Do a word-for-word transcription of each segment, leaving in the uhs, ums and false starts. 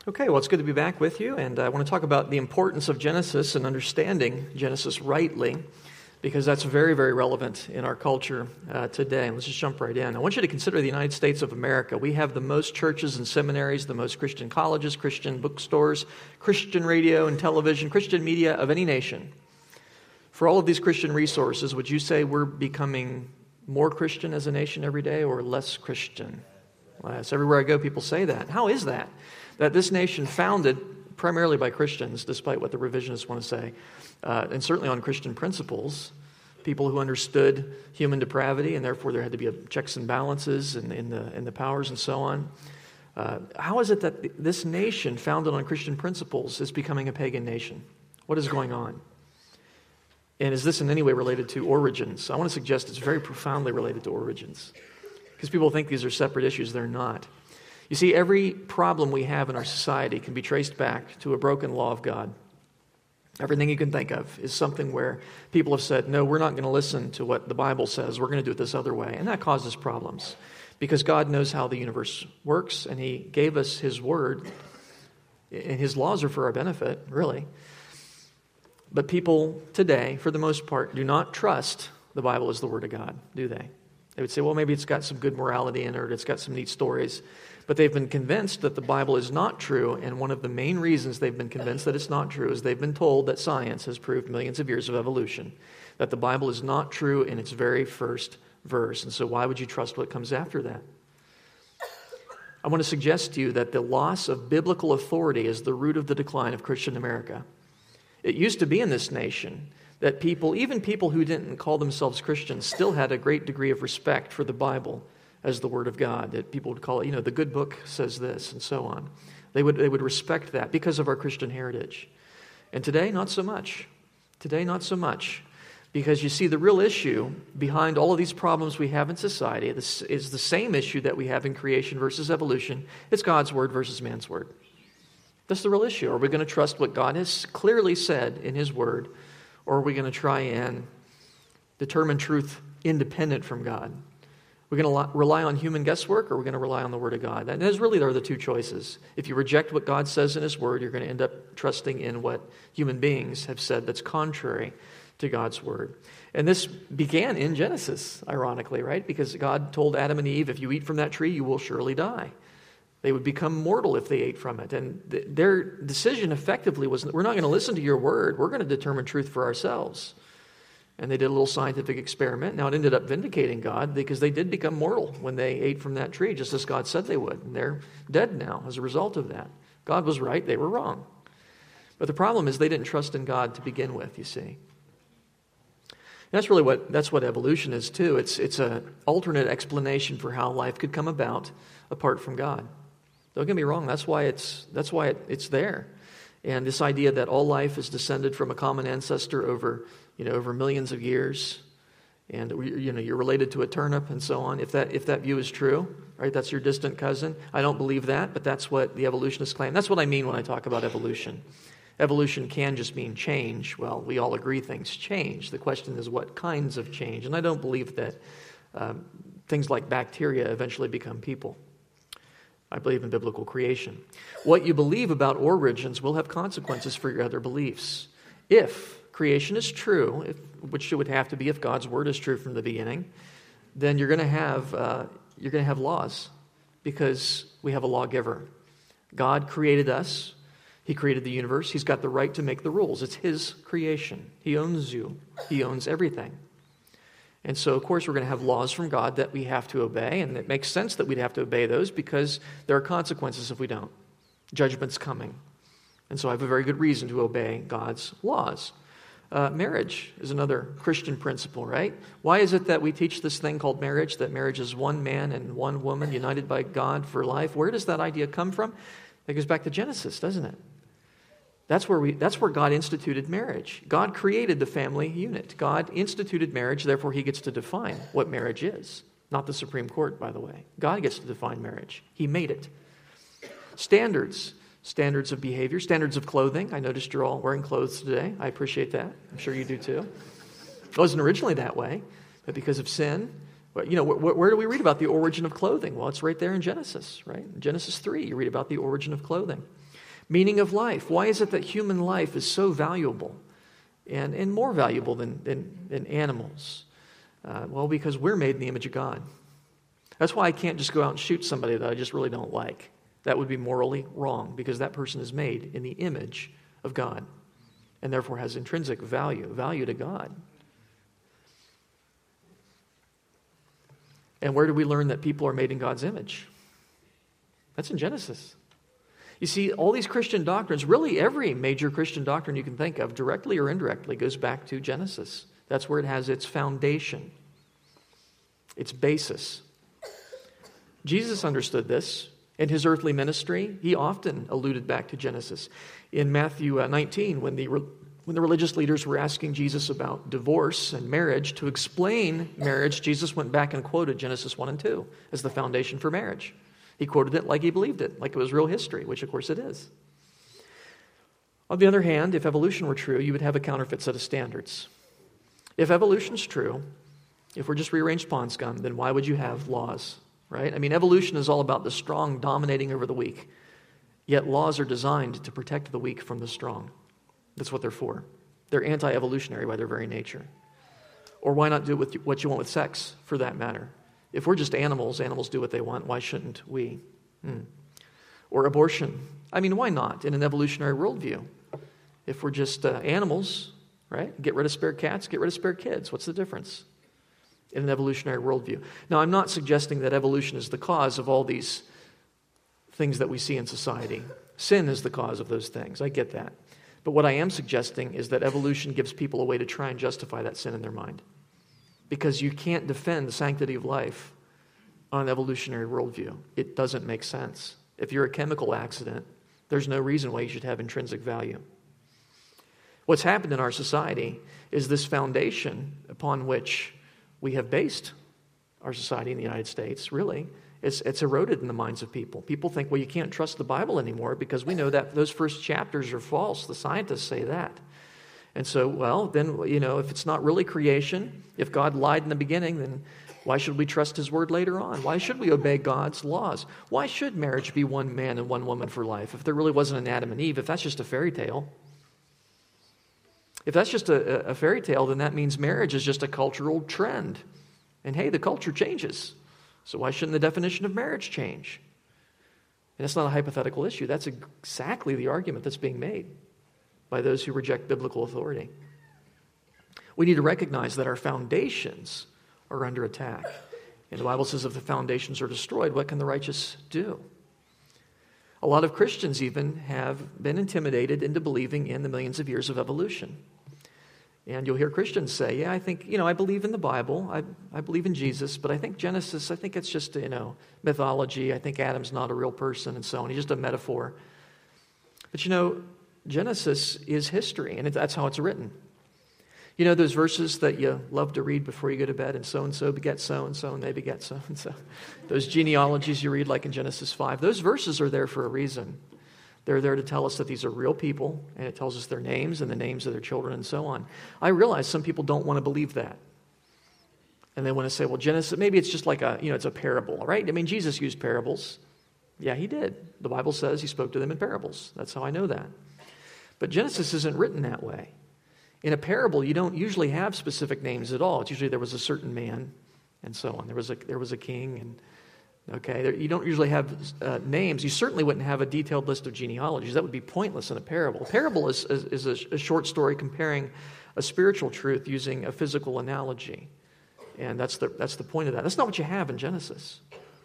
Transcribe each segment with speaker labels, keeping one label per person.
Speaker 1: Okay, well, it's good to be back with you, and I want to talk about the importance of Genesis and understanding Genesis rightly, because that's very, very relevant in our culture uh, today. Let's just jump right in. I want you to consider the United States of America. We have the most churches and seminaries, the most Christian colleges, Christian bookstores, Christian radio and television, Christian media of any nation. For all of these Christian resources, would you say we're becoming more Christian as a nation every day or less Christian? Less. Everywhere I go, people say that. How is that? That this nation founded primarily by Christians, despite what the revisionists want to say, uh, and certainly on Christian principles, people who understood human depravity, and therefore there had to be a checks and balances in, in, the, in the powers and so on. Uh, how is it that this nation, founded on Christian principles, is becoming a pagan nation? What is going on? And is this in any way related to origins? I want to suggest it's very profoundly related to origins, because people think these are separate issues. They're not. You see, every problem we have in our society can be traced back to a broken law of God. Everything you can think of is something where people have said, no, we're not going to listen to what the Bible says. We're going to do it this other way. And that causes problems, because God knows how the universe works, and He gave us His Word, and His laws are for our benefit, really. But people today, for the most part, do not trust the Bible as the Word of God, do they? They would say, well, maybe it's got some good morality in it, or it's got some neat stories. But they've been convinced that the Bible is not true, and one of the main reasons they've been convinced that it's not true is they've been told that science has proved millions of years of evolution, that the Bible is not true in its very first verse. And so why would you trust what comes after that? I want to suggest to you that the loss of biblical authority is the root of the decline of Christian America. It used to be in this nation that people, even people who didn't call themselves Christians, still had a great degree of respect for the Bible as the Word of God, that people would call it, you know, the good book says this, and so on. They would they would respect that because of our Christian heritage. And today, not so much. Today, not so much. Because you see, the real issue behind all of these problems we have in society this is the same issue that we have in creation versus evolution. It's God's Word versus man's word. That's the real issue. Are we going to trust what God has clearly said in His Word, or are we going to try and determine truth independent from God? We're going to rely on human guesswork, or we're going to rely on the Word of God. And those really are the two choices. If you reject what God says in His Word, you're going to end up trusting in what human beings have said that's contrary to God's Word. And this began in Genesis, ironically, right? Because God told Adam and Eve, if you eat from that tree, you will surely die. They would become mortal if they ate from it. And th- their decision effectively was, we're not going to listen to your word. We're going to determine truth for ourselves. And they did a little scientific experiment. Now, it ended up vindicating God, because they did become mortal when they ate from that tree, just as God said they would. And they're dead now as a result of that. God was right, they were wrong. But the problem is they didn't trust in God to begin with, you see. And that's really what that's what evolution is too. It's it's an alternate explanation for how life could come about apart from God. Don't get me wrong, that's why it's that's why it, it's there. And this idea that all life is descended from a common ancestor over, you know, over millions of years, and you know, you're related to a turnip and so on. If that if that view is true, right, that's your distant cousin. I don't believe that, but that's what the evolutionists claim. That's what I mean when I talk about evolution. Evolution can just mean change. Well, we all agree things change. The question is what kinds of change. And I don't believe that um, things like bacteria eventually become people. I believe in biblical creation. What you believe about origins will have consequences for your other beliefs. If creation is true, if, which it would have to be if God's word is true from the beginning, then you're going to have uh, you're going to have laws, because we have a lawgiver. God created us. He created the universe. He's got the right to make the rules. It's His creation. He owns you. He owns everything. And so, of course, we're going to have laws from God that we have to obey, and it makes sense that we'd have to obey those because there are consequences if we don't. Judgment's coming. And so I have a very good reason to obey God's laws. Uh, marriage is another Christian principle, right? Why is it that we teach this thing called marriage, that marriage is one man and one woman united by God for life? Where does that idea come from? It goes back to Genesis, doesn't it? That's where we. That's where God instituted marriage. God created the family unit. God instituted marriage, therefore He gets to define what marriage is. Not the Supreme Court, by the way. God gets to define marriage. He made it. Standards. Standards of behavior. Standards of clothing. I noticed you're all wearing clothes today. I appreciate that. I'm sure you do too. It wasn't originally that way, but because of sin. You know, where, where do we read about the origin of clothing? Well, it's right there in Genesis, right? In Genesis three, you read about the origin of clothing. Meaning of life. Why is it that human life is so valuable and, and more valuable than, than, than animals? Uh, well, because we're made in the image of God. That's why I can't just go out and shoot somebody that I just really don't like. That would be morally wrong, because that person is made in the image of God and therefore has intrinsic value, value to God. And where do we learn that people are made in God's image? That's in Genesis. You see, all these Christian doctrines, really every major Christian doctrine you can think of, directly or indirectly, goes back to Genesis. That's where it has its foundation, its basis. Jesus understood this. In his earthly ministry, he often alluded back to Genesis. In Matthew nineteen, when the, when the religious leaders were asking Jesus about divorce and marriage, to explain marriage, Jesus went back and quoted Genesis one and two as the foundation for marriage. He quoted it like he believed it, like it was real history, which of course it is. On the other hand, if evolution were true, you would have a counterfeit set of standards. If evolution's true, if we're just rearranged pawn scum, then why would you have laws? Right? I mean, evolution is all about the strong dominating over the weak. Yet laws are designed to protect the weak from the strong. That's what they're for. They're anti-evolutionary by their very nature. Or why not do with what you want with sex, for that matter? If we're just animals, animals do what they want, why shouldn't we? Hmm. Or abortion. I mean, why not in an evolutionary worldview? If we're just uh, animals, right? Get rid of spare cats, get rid of spare kids. What's the difference? In an evolutionary worldview. Now, I'm not suggesting that evolution is the cause of all these things that we see in society. Sin is the cause of those things. I get that. But what I am suggesting is that evolution gives people a way to try and justify that sin in their mind. Because you can't defend the sanctity of life on an evolutionary worldview. It doesn't make sense. If you're a chemical accident, there's no reason why you should have intrinsic value. What's happened in our society is this foundation upon which we have based our society in the United States, really, it's, it's eroded in the minds of people. People think, well, you can't trust the Bible anymore because we know that those first chapters are false. The scientists say that. And so, well, then, you know, if it's not really creation, if God lied in the beginning, then why should we trust his word later on? Why should we obey God's laws? Why should marriage be one man and one woman for life if there really wasn't an Adam and Eve, if that's just a fairy tale? If that's just a, a fairy tale, then that means marriage is just a cultural trend. And hey, the culture changes. So why shouldn't the definition of marriage change? And it's not a hypothetical issue. That's exactly the argument that's being made by those who reject biblical authority. We need to recognize that our foundations are under attack. And the Bible says if the foundations are destroyed, what can the righteous do? A lot of Christians even have been intimidated into believing in the millions of years of evolution. And you'll hear Christians say, yeah, I think, you know, I believe in the Bible. I, I believe in Jesus, but I think Genesis, I think it's just, you know, mythology. I think Adam's not a real person and so on. He's just a metaphor. But, you know, Genesis is history, and it, that's how it's written. You know those verses that you love to read before you go to bed, and so-and-so beget so-and-so, and they beget so-and-so. Those genealogies you read like in Genesis five, those verses are there for a reason. They're there to tell us that these are real people, and it tells us their names and the names of their children and so on. I realize some people don't want to believe that. And they want to say, well, Genesis, maybe it's just like a, you know, it's a parable, right? I mean, Jesus used parables. Yeah, he did. The Bible says he spoke to them in parables. That's how I know that. But Genesis isn't written that way. In a parable, you don't usually have specific names at all. It's usually there was a certain man and so on. There was a, there was a king and Okay, there, you don't usually have uh, names. You certainly wouldn't have a detailed list of genealogies. That would be pointless in a parable. A parable is, is, is a, a short story comparing a spiritual truth using a physical analogy. And that's the, that's the point of that. That's not what you have in Genesis.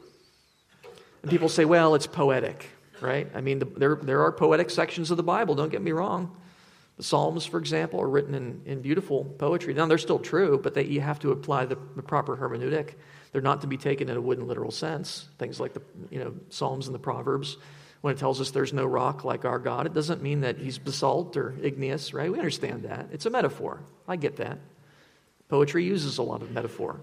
Speaker 1: And people say, well, it's poetic, right? I mean, the, there, there are poetic sections of the Bible, don't get me wrong. The Psalms, for example, are written in, in beautiful poetry. Now, they're still true, but they, you have to apply the, the proper hermeneutic. They're not to be taken in a wooden literal sense. Things like the you know Psalms and the Proverbs, when it tells us there's no rock like our God, it doesn't mean that he's basalt or igneous, right? We understand that. It's a metaphor. I get that. Poetry uses a lot of metaphor.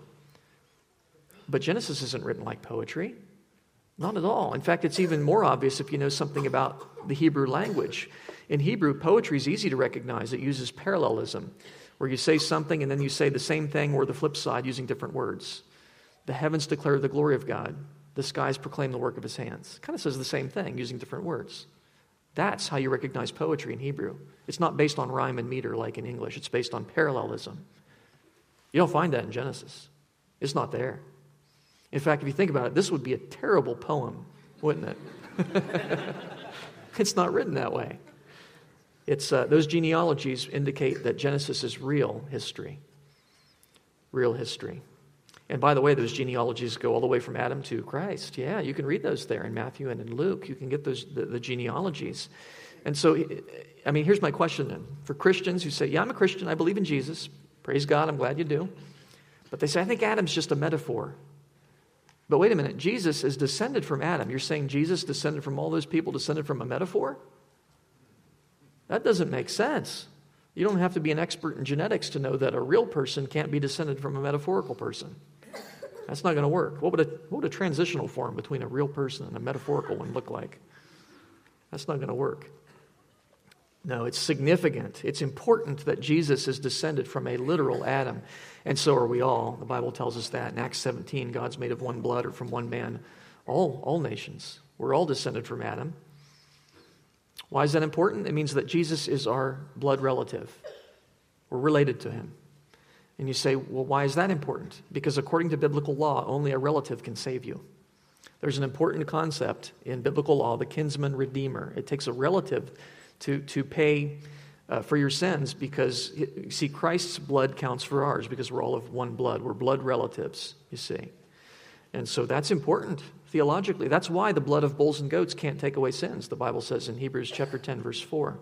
Speaker 1: But Genesis isn't written like poetry. Not at all. In fact, it's even more obvious if you know something about the Hebrew language. In Hebrew, poetry is easy to recognize. It uses parallelism, where you say something and then you say the same thing or the flip side using different words. The heavens declare the glory of God. The skies proclaim the work of his hands. Kind of says the same thing using different words. That's how you recognize poetry in Hebrew. It's not based on rhyme and meter like in English. It's based on parallelism. You don't find that in Genesis. It's not there. In fact, if you think about it, this would be a terrible poem, wouldn't it? It's not written that way. It's uh, those genealogies indicate that Genesis is real history. Real history. And by the way, those genealogies go all the way from Adam to Christ. Yeah, you can read those there in Matthew and in Luke. You can get those the, the genealogies. And so, I mean, here's my question then. For Christians who say, yeah, I'm a Christian, I believe in Jesus. Praise God, I'm glad you do. But they say, I think Adam's just a metaphor. But wait a minute, Jesus is descended from Adam. You're saying Jesus descended from all those people, descended from a metaphor? That doesn't make sense. You don't have to be an expert in genetics to know that a real person can't be descended from a metaphorical person. That's not going to work. What would, a, what would a transitional form between a real person and a metaphorical one look like? That's not going to work. No, it's significant. It's important that Jesus is descended from a literal Adam. And so are we all. The Bible tells us that. In Acts seventeen, God's made of one blood or from one man. All, all nations. We're all descended from Adam. Why is that important? It means that Jesus is our blood relative. We're related to him. And you say, well, why is that important? Because according to biblical law, only a relative can save you. There's an important concept in biblical law, the kinsman redeemer. It takes a relative to, to pay uh, for your sins because, you see, Christ's blood counts for ours because we're all of one blood. We're blood relatives, you see. And so that's important theologically. That's why the blood of bulls and goats can't take away sins, the Bible says in Hebrews chapter ten, verse four.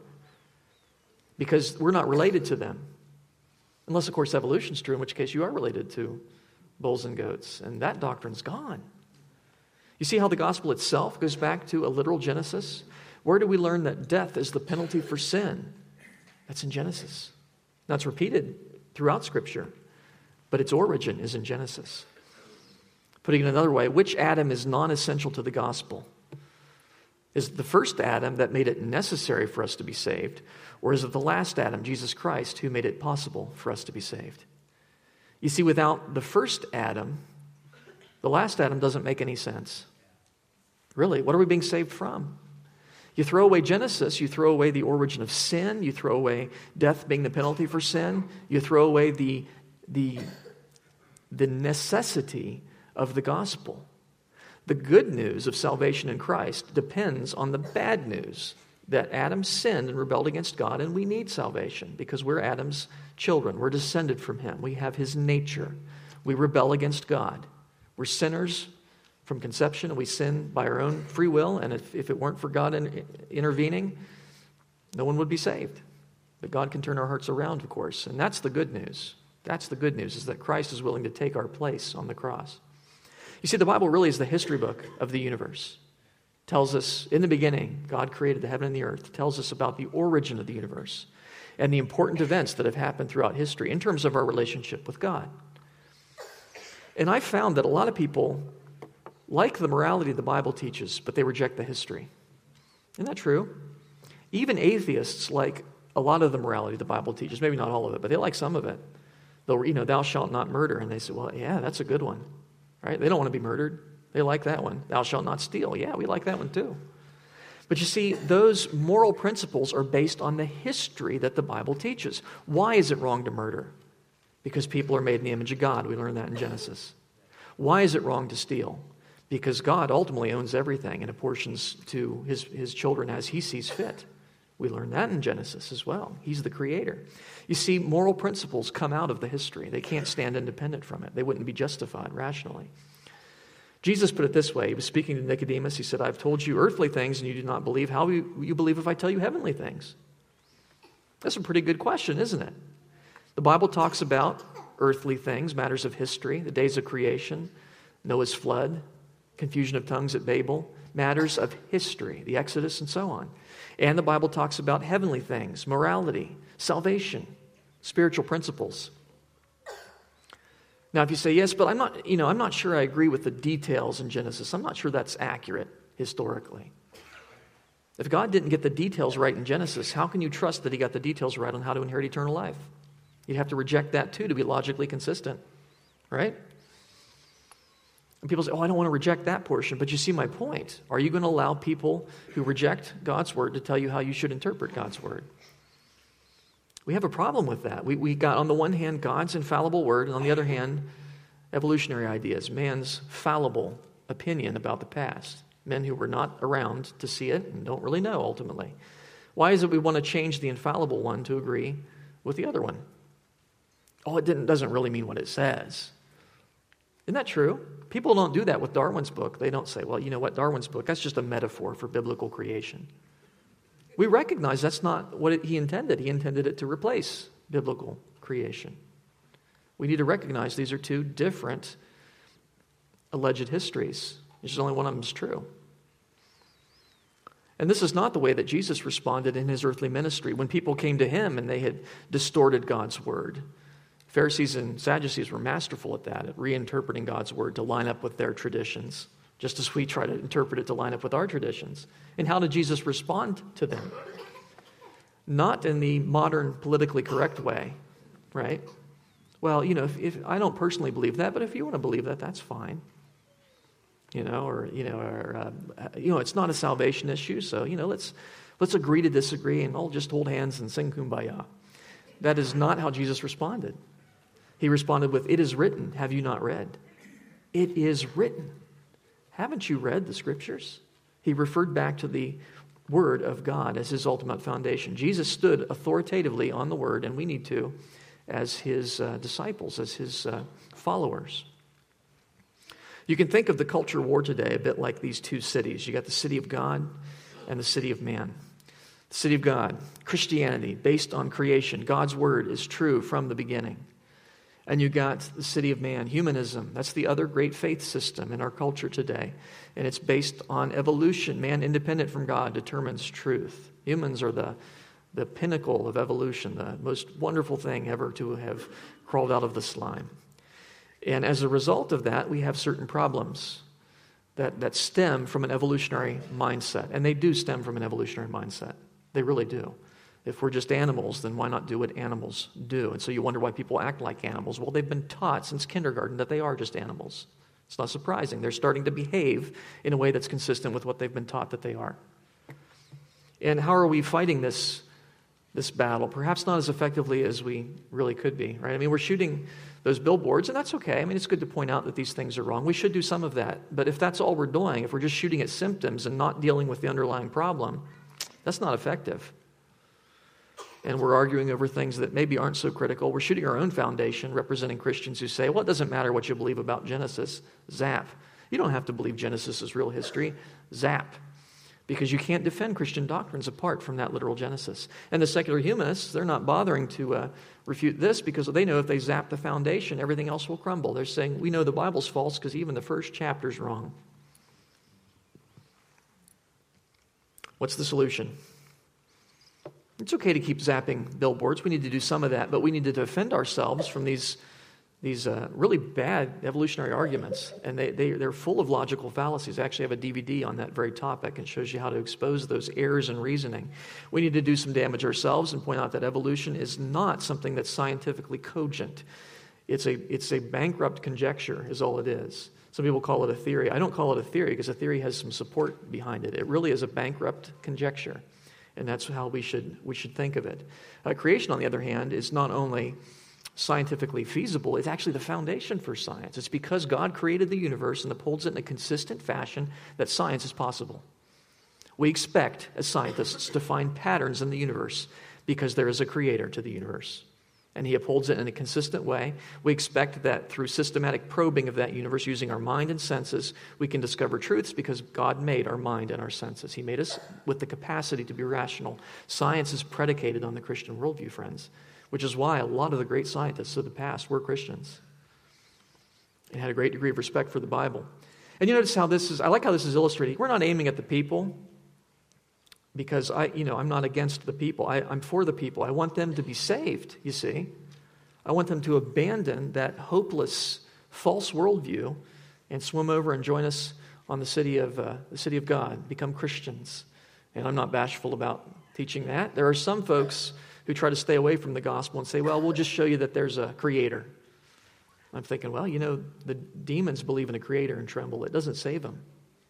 Speaker 1: Because we're not related to them. Unless, of course, evolution's true, in which case you are related to bulls and goats. And that doctrine's gone. You see how the gospel itself goes back to a literal Genesis? Where do we learn that death is the penalty for sin? That's in Genesis. Now, it's repeated throughout Scripture, but its origin is in Genesis. Putting it another way, which Adam is non-essential to the gospel? Is it the first Adam that made it necessary for us to be saved? Or is it the last Adam, Jesus Christ, who made it possible for us to be saved? You see, without the first Adam, the last Adam doesn't make any sense. Really, what are we being saved from? You throw away Genesis, you throw away the origin of sin, you throw away death being the penalty for sin, you throw away the, the, the necessity of the gospel. The good news of salvation in Christ depends on the bad news that Adam sinned and rebelled against God, and we need salvation because we're Adam's children. We're descended from him. We have his nature. We rebel against God. We're sinners from conception, and we sin by our own free will, and if, if it weren't for God in, intervening, no one would be saved. But God can turn our hearts around, of course, and that's the good news. That's the good news, is that Christ is willing to take our place on the cross. You see, the Bible really is the history book of the universe. It tells us, in the beginning, God created the heaven and the earth. It tells us about the origin of the universe and the important events that have happened throughout history in terms of our relationship with God. And I found that a lot of people like the morality the Bible teaches, but they reject the history. Isn't that true? Even atheists like a lot of the morality the Bible teaches, maybe not all of it, but they like some of it. They'll, you know, thou shalt not murder, and they say, well, yeah, that's a good one. Right? They don't want to be murdered. They like that one. Thou shalt not steal. Yeah, we like that one too. But you see, those moral principles are based on the history that the Bible teaches. Why is it wrong to murder? Because people are made in the image of God. We learn that in Genesis. Why is it wrong to steal? Because God ultimately owns everything and apportions to his, his children as he sees fit. We learn that in Genesis as well. He's the creator. You see, moral principles come out of the history. They can't stand independent from it. They wouldn't be justified rationally. Jesus put it this way. He was speaking to Nicodemus. He said, I've told you earthly things and you do not believe. How will you, will you believe if I tell you heavenly things? That's a pretty good question, isn't it? The Bible talks about earthly things, matters of history, the days of creation, Noah's flood, confusion of tongues at Babel, matters of history, the Exodus and so on. And the Bible talks about heavenly things, morality, salvation, spiritual principles. Now, if you say, yes, but I'm not, you know, I'm not sure I agree with the details in Genesis. I'm not sure that's accurate historically. If God didn't get the details right in Genesis, how can you trust that he got the details right on how to inherit eternal life? You'd have to reject that too to be logically consistent, right? And people say, oh, I don't want to reject that portion, but you see my point. Are you going to allow people who reject God's word to tell you how you should interpret God's word? We have a problem with that. We, we got, on the one hand, God's infallible word, and on the other hand, evolutionary ideas, man's fallible opinion about the past. Men who were not around to see it and don't really know, ultimately. Why is it we want to change the infallible one to agree with the other one? Oh, it didn't, doesn't really mean what it says. Isn't that true? People don't do that with Darwin's book. They don't say, well, you know what, Darwin's book, that's just a metaphor for biblical creation. We recognize that's not what it, he intended. He intended it to replace biblical creation. We need to recognize these are two different alleged histories. There's only one of them is true. And this is not the way that Jesus responded in his earthly ministry. When people came to him and they had distorted God's word, Pharisees and Sadducees were masterful at that, at reinterpreting God's word to line up with their traditions, just as we try to interpret it to line up with our traditions. And how did Jesus respond to them? Not in the modern politically correct way, right? Well, you know, if, if I don't personally believe that, but if you want to believe that, that's fine. You know, or, you know, or, uh, you know, it's not a salvation issue, so, you know, let's let's agree to disagree and all just hold hands and sing Kumbaya. That is not how Jesus responded. He responded with, it is written, have you not read? It is written. Haven't you read the scriptures? He referred back to the word of God as his ultimate foundation. Jesus stood authoritatively on the word, and we need to as his uh, disciples, as his uh, followers. You can think of the culture war today a bit like these two cities. You got the city of God and the city of man. The city of God, Christianity, based on creation. God's word is true from the beginning. And you got the city of man, humanism. That's the other great faith system in our culture today. And it's based on evolution. Man, independent from God, determines truth. Humans are the, the pinnacle of evolution, the most wonderful thing ever to have crawled out of the slime. And as a result of that, we have certain problems that, that stem from an evolutionary mindset. And they do stem from an evolutionary mindset. They really do. If we're just animals, then why not do what animals do? And so you wonder why people act like animals. Well, they've been taught since kindergarten that they are just animals. It's not surprising. They're starting to behave in a way that's consistent with what they've been taught that they are. And how are we fighting this, this battle? Perhaps not as effectively as we really could be, right? I mean, we're shooting those billboards, and that's okay. I mean, it's good to point out that these things are wrong. We should do some of that. But if that's all we're doing, if we're just shooting at symptoms and not dealing with the underlying problem, that's not effective. And we're arguing over things that maybe aren't so critical. We're shooting our own foundation, representing Christians who say, well, it doesn't matter what you believe about Genesis. Zap. You don't have to believe Genesis is real history. Zap. Because you can't defend Christian doctrines apart from that literal Genesis. And the secular humanists, they're not bothering to uh, refute this because they know if they zap the foundation, everything else will crumble. They're saying, we know the Bible's false because even the first chapter's wrong. What's the solution? It's okay to keep zapping billboards. We need to do some of that, but we need to defend ourselves from these, these uh, really bad evolutionary arguments. And they, they, they're full of logical fallacies. I actually have a D V D on that very topic and shows you how to expose those errors in reasoning. We need to do some damage ourselves and point out that evolution is not something that's scientifically cogent. It's a, it's a bankrupt conjecture is all it is. Some people call it a theory. I don't call it a theory because a theory has some support behind it. It really is a bankrupt conjecture. And that's how we should we should think of it. Uh, creation, on the other hand, is not only scientifically feasible, it's actually the foundation for science. It's because God created the universe and upholds it in a consistent fashion that science is possible. We expect, as scientists, to find patterns in the universe because there is a creator to the universe. And he upholds it in a consistent way. We expect that through systematic probing of that universe, using our mind and senses, we can discover truths because God made our mind and our senses. He made us with the capacity to be rational. Science is predicated on the Christian worldview, friends, which is why a lot of the great scientists of the past were Christians and had a great degree of respect for the Bible. And you notice how this is, I like how this is illustrated. We're not aiming at the people, because I, you know, I'm not against the people. I, I'm for the people. I want them to be saved, you see. I want them to abandon that hopeless, false worldview and swim over and join us on the city of uh, the city of God, become Christians. And I'm not bashful about teaching that. There are some folks who try to stay away from the gospel and say, well, we'll just show you that there's a creator. I'm thinking, well, you know, the demons believe in a creator and tremble. It doesn't save them.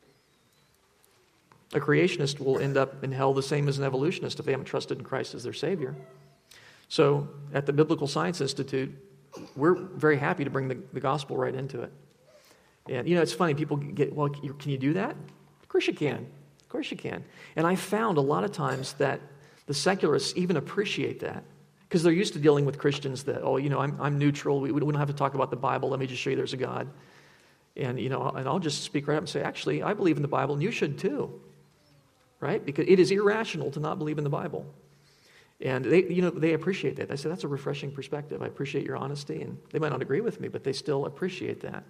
Speaker 1: A creationist will end up in hell the same as an evolutionist if they haven't trusted in Christ as their Savior. So at the Biblical Science Institute, we're very happy to bring the, the gospel right into it. And, you know, it's funny. People get, well, can you do that? Of course you can. Of course you can. And I found a lot of times that the secularists even appreciate that because they're used to dealing with Christians that, oh, you know, I'm, I'm neutral. We, we don't have to talk about the Bible. Let me just show you there's a God. And, you know, and I'll just speak right up and say, actually, I believe in the Bible and you should too. Right? Because it is irrational to not believe in the Bible. And they, you know, they appreciate that. I say, that's a refreshing perspective. I appreciate your honesty. And they might not agree with me, but they still appreciate that.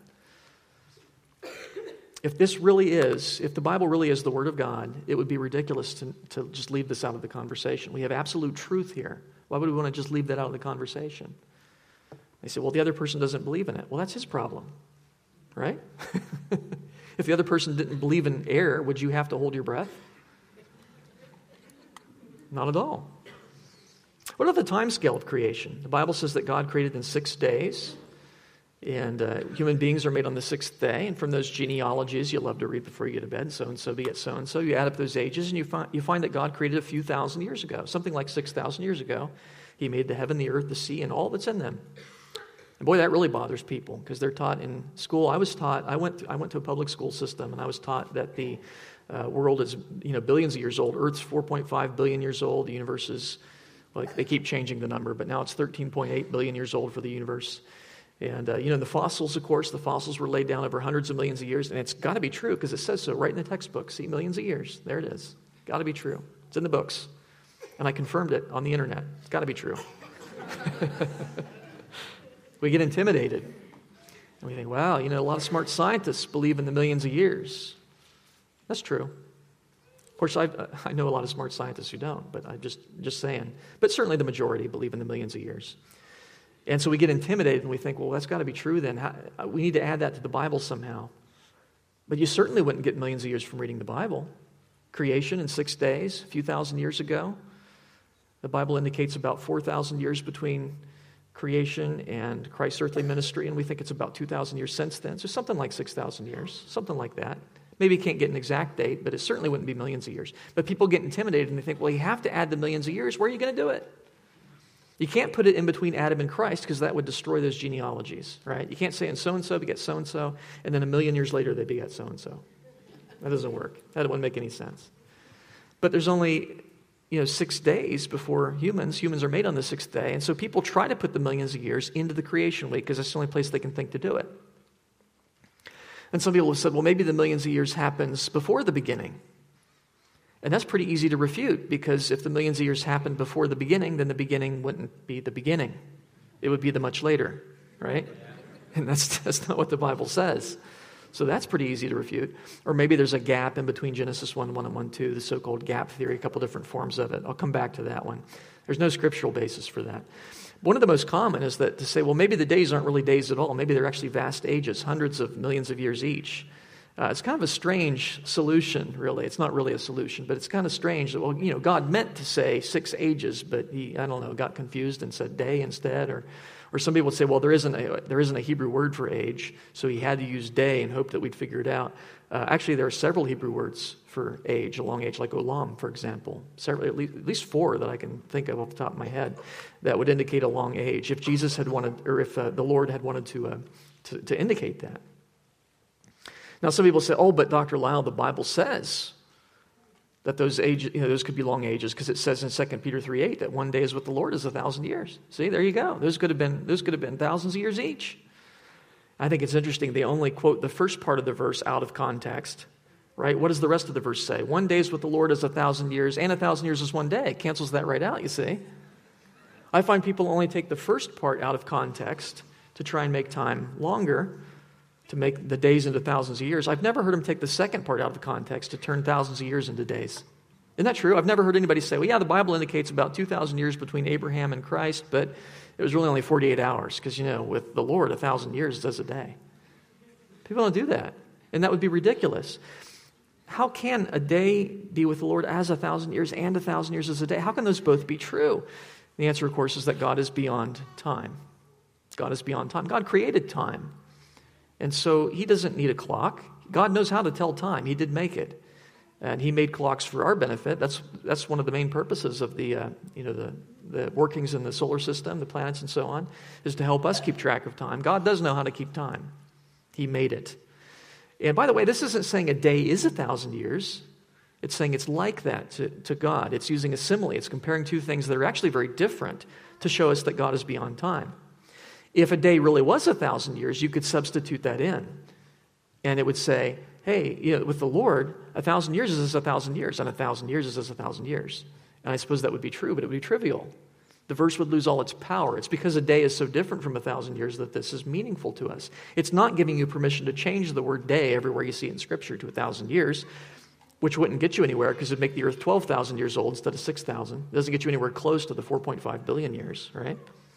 Speaker 1: If this really is, if the Bible really is the Word of God, it would be ridiculous to, to just leave this out of the conversation. We have absolute truth here. Why would we want to just leave that out of the conversation? They say, well, the other person doesn't believe in it. Well, that's his problem, right? If the other person didn't believe in air, would you have to hold your breath? Not at all. What about the time scale of creation? The Bible says that God created in six days. And uh, human beings are made on the sixth day, and from those genealogies you love to read before you go to bed, so-and-so beget so-and-so, you add up those ages, and you find, you find that God created a few thousand years ago, something like six thousand years ago. He made the heaven, the earth, the sea, and all that's in them. And boy, that really bothers people, because they're taught in school. I was taught, I went to, I went to a public school system, and I was taught that the uh, world is, you know, billions of years old. Earth's four point five billion years old. The universe is, like, they keep changing the number, but now it's thirteen point eight billion years old for the universe. And, uh, you know, the fossils, of course, the fossils were laid down over hundreds of millions of years, and it's got to be true because it says so right in the textbook. See, millions of years. There it is. Got to be true. It's in the books. And I confirmed it on the internet. It's got to be true. We get intimidated. And we think, wow, you know, a lot of smart scientists believe in the millions of years. That's true. Of course, I I know a lot of smart scientists who don't, but I'm just, just saying. But certainly the majority believe in the millions of years. And so we get intimidated and we think, well, that's got to be true then. How, we need to add that to the Bible somehow. But you certainly wouldn't get millions of years from reading the Bible. Creation in six days, a few thousand years ago. The Bible indicates about four thousand years between creation and Christ's earthly ministry, and we think it's about two thousand years since then. So something like six thousand years, something like that. Maybe you can't get an exact date, but it certainly wouldn't be millions of years. But people get intimidated and they think, well, you have to add the millions of years. Where are you going to do it? You can't put it in between Adam and Christ because that would destroy those genealogies, right? You can't say, and so-and-so beget so-and-so, and then a million years later they beget so-and-so. That doesn't work. That wouldn't make any sense. But there's only, you know, six days before humans. Humans are made on the sixth day, and so people try to put the millions of years into the creation week because that's the only place they can think to do it. And some people have said, well, maybe the millions of years happens before the beginning. And that's pretty easy to refute, because if the millions of years happened before the beginning, then the beginning wouldn't be the beginning. It would be the much later, right? And that's, that's not what the Bible says. So that's pretty easy to refute. Or maybe there's a gap in between Genesis one one and one two, the so-called gap theory, a couple different forms of it. I'll come back to that one. There's no scriptural basis for that. One of the most common is that to say, well, maybe the days aren't really days at all. Maybe they're actually vast ages, hundreds of millions of years each. Uh, it's kind of a strange solution, really. It's not really a solution, but it's kind of strange that, well, you know, God meant to say six ages, but he, I don't know, got confused and said day instead. Or or some people would say, well, there isn't a, there isn't a Hebrew word for age, so he had to use day and hope that we'd figure it out. Uh, actually, there are several Hebrew words for age, a long age, like olam, for example. Several, at least, at least four that I can think of off the top of my head that would indicate a long age. If Jesus had wanted, or if uh, the Lord had wanted to, uh, to to indicate that. Now, some people say, oh, but Doctor Lyle, the Bible says that those ages, you know, those could be long ages, because it says in Second Peter three eight that one day is with the Lord is a thousand years. See, there you go. Those could have been, those could have been thousands of years each. I think it's interesting. They only quote the first part of the verse out of context, right? What does the rest of the verse say? One day is with the Lord is a thousand years, and a thousand years is one day. It cancels that right out, you see. I find people only take the first part out of context to try and make time longer, to make the days into thousands of years. I've never heard him take the second part out of context to turn thousands of years into days. Isn't that true? I've never heard anybody say, well, yeah, the Bible indicates about two thousand years between Abraham and Christ, but it was really only forty-eight hours, because, you know, with the Lord, a thousand years does a day. People don't do that, and that would be ridiculous. How can a day be with the Lord as a thousand years and a thousand years as a day? How can those both be true? The answer, of course, is that God is beyond time. God is beyond time. God created time. And so he doesn't need a clock. God knows how to tell time. He did make it. And he made clocks for our benefit. That's that's one of the main purposes of the uh, you know the, the workings in the solar system, the planets and so on, is to help us keep track of time. God does know how to keep time. He made it. And by the way, this isn't saying a day is a thousand years. It's saying it's like that to, to God. It's using a simile. It's comparing two things that are actually very different to show us that God is beyond time. If a day really was a thousand years, you could substitute that in. And it would say, hey, you know, with the Lord, a thousand years is as a thousand years, and a thousand years is as a thousand years. And I suppose that would be true, but it would be trivial. The verse would lose all its power. It's because a day is so different from a thousand years that this is meaningful to us. It's not giving you permission to change the word day everywhere you see it in Scripture to a thousand years, which wouldn't get you anywhere because it'd make the earth twelve thousand years old instead of six thousand. It doesn't get you anywhere close to the four point five billion years, right?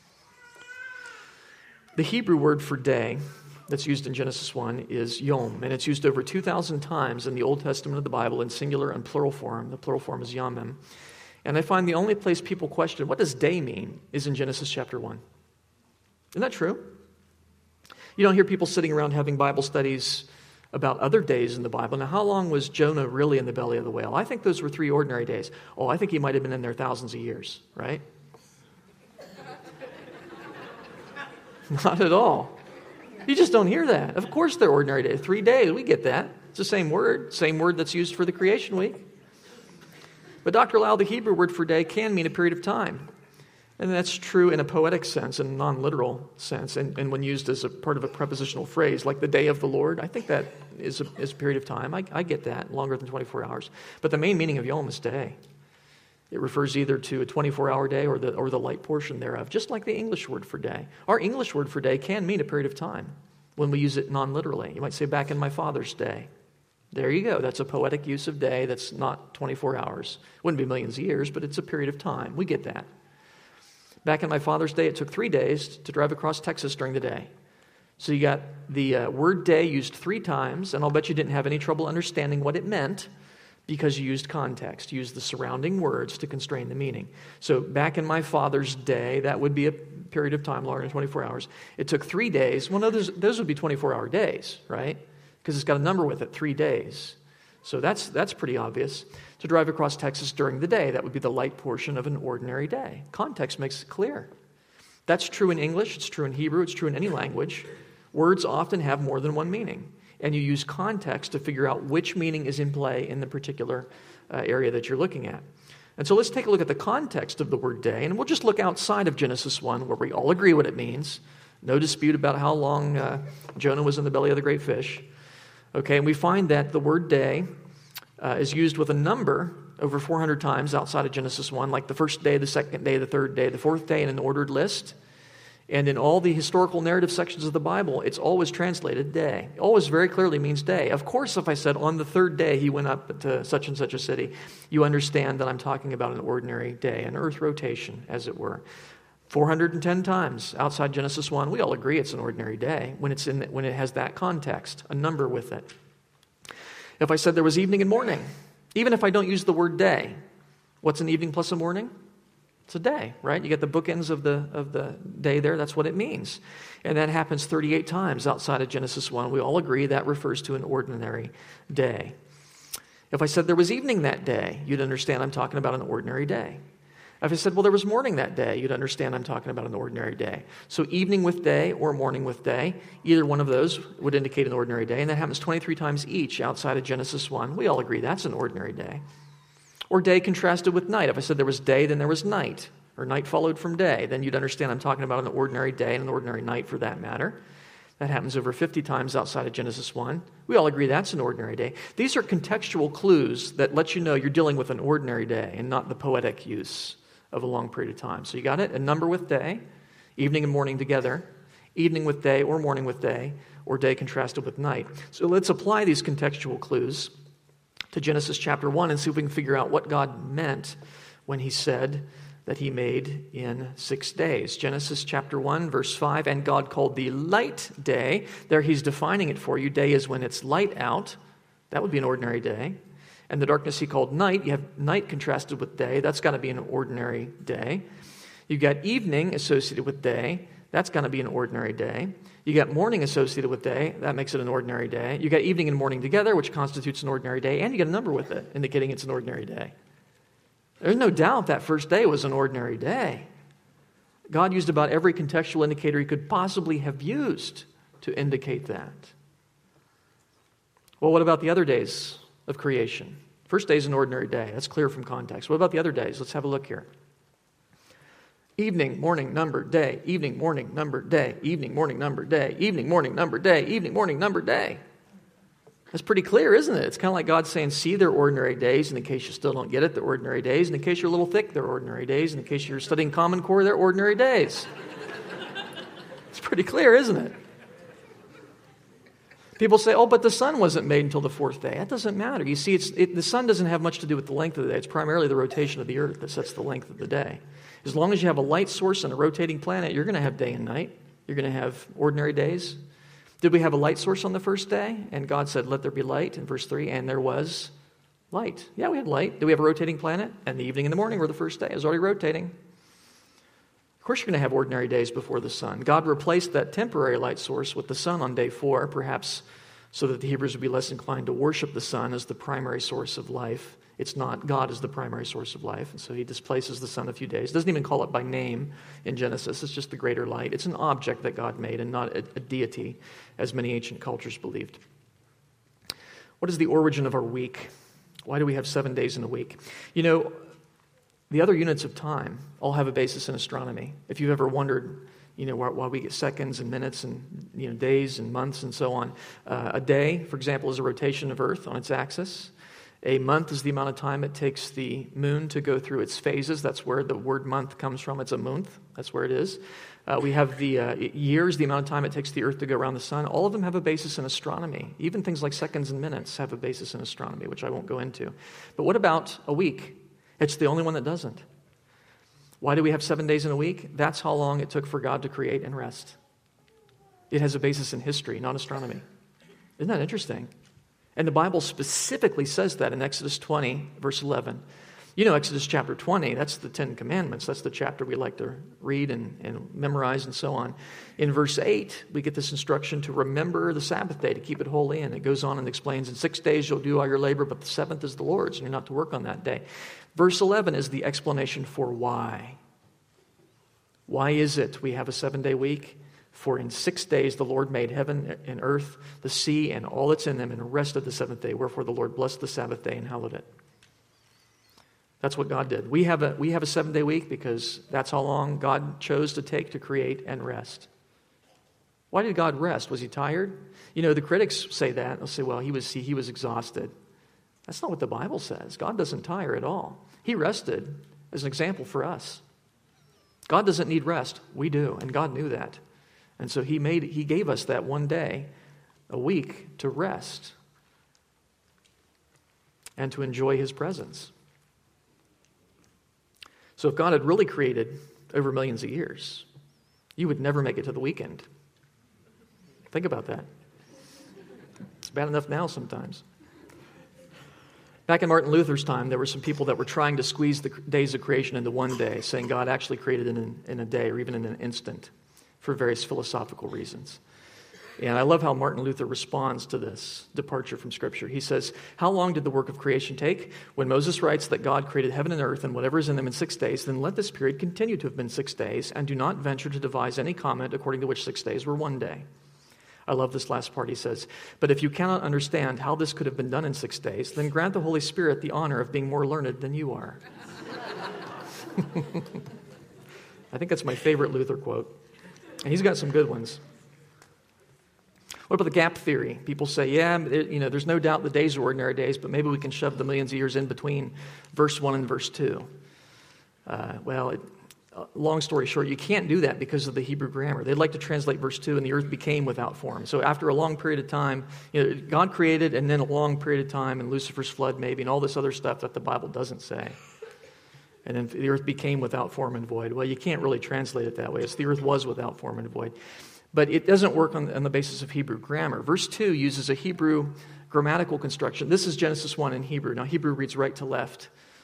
Speaker 1: The Hebrew word for day that's used in Genesis one is yom, and it's used over two thousand times in the Old Testament of the Bible in singular and plural form. The plural form is yomim. And I find the only place people question, what does day mean, is in Genesis chapter one. Isn't that true? You don't hear people sitting around having Bible studies about other days in the Bible. Now, how long was Jonah really in the belly of the whale? I think those were three ordinary days. Oh, I think he might have been in there thousands of years, right? Not at all. You just don't hear that. Of course they're ordinary days. Three days, we get that. It's the same word, same word that's used for the creation week. But Doctor Lau, the Hebrew word for day can mean a period of time. And that's true in a poetic sense, in a non-literal sense, and, and when used as a part of a prepositional phrase, like the day of the Lord. I think that is a, is a period of time. I, I get that, longer than twenty-four hours. But the main meaning of yom is day. It refers either to a twenty-four hour day or the, or the light portion thereof, just like the English word for day. Our English word for day can mean a period of time when we use it non-literally. You might say, back in my father's day. There you go. That's a poetic use of day that's not twenty-four hours. Wouldn't be millions of years, but it's a period of time. We get that. Back in my father's day, it took three days to drive across Texas during the day. So you got the uh, word day used three times, and I'll bet you didn't have any trouble understanding what it meant because you used context, you used the surrounding words to constrain the meaning. So back in my father's day, that would be a period of time longer than twenty-four hours. It took three days. Well, no, those, those would be twenty-four hour days, right? Because it's got a number with it, three days. So that's that's pretty obvious. To drive across Texas during the day, that would be the light portion of an ordinary day. Context makes it clear. That's true in English, it's true in Hebrew, it's true in any language. Words often have more than one meaning, and you use context to figure out which meaning is in play in the particular uh, area that you're looking at. And so let's take a look at the context of the word day, and we'll just look outside of Genesis one, where we all agree what it means. No dispute about how long uh, Jonah was in the belly of the great fish. Okay, and we find that the word day uh, is used with a number over four hundred times outside of Genesis one, like the first day, the second day, the third day, the fourth day in an ordered list. And in all the historical narrative sections of the Bible, it's always translated day. It always very clearly means day. Of course, if I said on the third day he went up to such and such a city, you understand that I'm talking about an ordinary day, an earth rotation, as it were. four hundred ten times outside Genesis one, we all agree it's an ordinary day when it's in the, when it has that context, a number with it. If I said there was evening and morning, even if I don't use the word day, what's an evening plus a morning? It's a day, right? You get the bookends of the of the day there. That's what it means. And that happens thirty-eight times outside of Genesis one. We all agree that refers to an ordinary day. If I said there was evening that day, you'd understand I'm talking about an ordinary day. If I said, well, there was morning that day, you'd understand I'm talking about an ordinary day. So evening with day or morning with day, either one of those would indicate an ordinary day, and that happens twenty-three times each outside of Genesis one. We all agree that's an ordinary day. Or day contrasted with night. If I said there was day, then there was night, or night followed from day, then you'd understand I'm talking about an ordinary day and an ordinary night for that matter. That happens over fifty times outside of Genesis one. We all agree that's an ordinary day. These are contextual clues that let you know you're dealing with an ordinary day and not the poetic use of a long period of time. So you got it? A number with day, evening and morning together, evening with day or morning with day, or day contrasted with night. So let's apply these contextual clues to Genesis chapter one and see if we can figure out what God meant when he said that he made in six days. Genesis chapter one, verse five, and God called the light day. There he's defining it for you. Day is when it's light out. That would be an ordinary day. And the darkness he called night. You have night contrasted with day. That's got to be an ordinary day. You've got evening associated with day. That's going to be an ordinary day. You got morning associated with day. That makes it an ordinary day. You got evening and morning together, which constitutes an ordinary day. And you get a number with it, indicating it's an ordinary day. There's no doubt that first day was an ordinary day. God used about every contextual indicator he could possibly have used to indicate that. Well, what about the other days of creation? First day is an ordinary day. That's clear from context. What about the other days? Let's have a look here. Evening, morning, number, day. Evening, morning, number, day. Evening, morning, number, day. Evening, morning, number, day. Evening, morning, number, day. That's pretty clear, isn't it? It's kind of like God saying, see, they're ordinary days, and in case you still don't get it, they're ordinary days, and in case you're a little thick, they're ordinary days, and in case you're studying Common Core, they're ordinary days. It's pretty clear, isn't it? People say, oh, but the sun wasn't made until the fourth day. That doesn't matter. You see, it's, it, the sun doesn't have much to do with the length of the day. It's primarily the rotation of the earth that sets the length of the day. As long as you have a light source and a rotating planet, you're going to have day and night. You're going to have ordinary days. Did we have a light source on the first day? And God said, let there be light in verse three, and there was light. Yeah, we had light. Did we have a rotating planet? And the evening and the morning were the first day. It was already rotating. Of course you're going to have ordinary days before the sun. God replaced that temporary light source with the sun on day four, perhaps so that the Hebrews would be less inclined to worship the sun as the primary source of life. It's not. God is the primary source of life, and so he displaces the sun a few days. Doesn't even call it by name in Genesis. It's just the greater light. It's an object that God made and not a, a deity, as many ancient cultures believed. What is the origin of our week? Why do we have seven days in a week? You know, the other units of time all have a basis in astronomy. If you've ever wondered, you know, why, why we get seconds and minutes and, you know, days and months and so on. Uh, a day, for example, is a rotation of Earth on its axis. A month is the amount of time it takes the moon to go through its phases. That's where the word month comes from. It's a month. That's where it is. Uh, we have the uh, years, the amount of time it takes the earth to go around the sun. All of them have a basis in astronomy. Even things like seconds and minutes have a basis in astronomy, which I won't go into. But what about a week? It's the only one that doesn't. Why do we have seven days in a week? That's how long it took for God to create and rest. It has a basis in history, not astronomy. Isn't that interesting? And the Bible specifically says that in Exodus twenty, verse eleven. You know Exodus chapter twenty, that's the Ten Commandments. That's the chapter we like to read and, and memorize and so on. In verse eight, we get this instruction to remember the Sabbath day, to keep it holy. And it goes on and explains, in six days you'll do all your labor, but the seventh is the Lord's, and you're not to work on that day. Verse eleven is the explanation for why. Why is it we have a seven-day week? For in six days the Lord made heaven and earth, the sea, and all that's in them, and rested the seventh day. Wherefore the Lord blessed the Sabbath day and hallowed it. That's what God did. We have a we have a seven-day week because that's how long God chose to take to create and rest. Why did God rest? Was he tired? You know, the critics say that. They'll say, well, he was he, he was exhausted. That's not what the Bible says. God doesn't tire at all. He rested as an example for us. God doesn't need rest. We do, and God knew that. And so he made he gave us that one day, a week, to rest and to enjoy his presence. So if God had really created over millions of years, you would never make it to the weekend. Think about that. It's bad enough now sometimes. Back in Martin Luther's time, there were some people that were trying to squeeze the days of creation into one day, saying God actually created it in, in a day or even in an instant for various philosophical reasons. And I love how Martin Luther responds to this departure from Scripture. He says, how long did the work of creation take? When Moses writes that God created heaven and earth and whatever is in them in six days, then let this period continue to have been six days, and do not venture to devise any comment according to which six days were one day. I love this last part. He says, but if you cannot understand how this could have been done in six days, then grant the Holy Spirit the honor of being more learned than you are. I think that's my favorite Luther quote. And he's got some good ones. What about the gap theory? People say, yeah, you know, there's no doubt the days are ordinary days, but maybe we can shove the millions of years in between verse one and verse two. Uh, well, it, uh, long story short, you can't do that because of the Hebrew grammar. They'd like to translate verse two, and the earth became without form. So after a long period of time, you know, God created, and then a long period of time, and Lucifer's flood maybe, and all this other stuff that the Bible doesn't say. And then the earth became without form and void. Well, you can't really translate it that way. It's the earth was without form and void. But it doesn't work on, on the basis of Hebrew grammar. Verse two uses a Hebrew grammatical construction. This is Genesis one in Hebrew. Now, Hebrew reads right to left.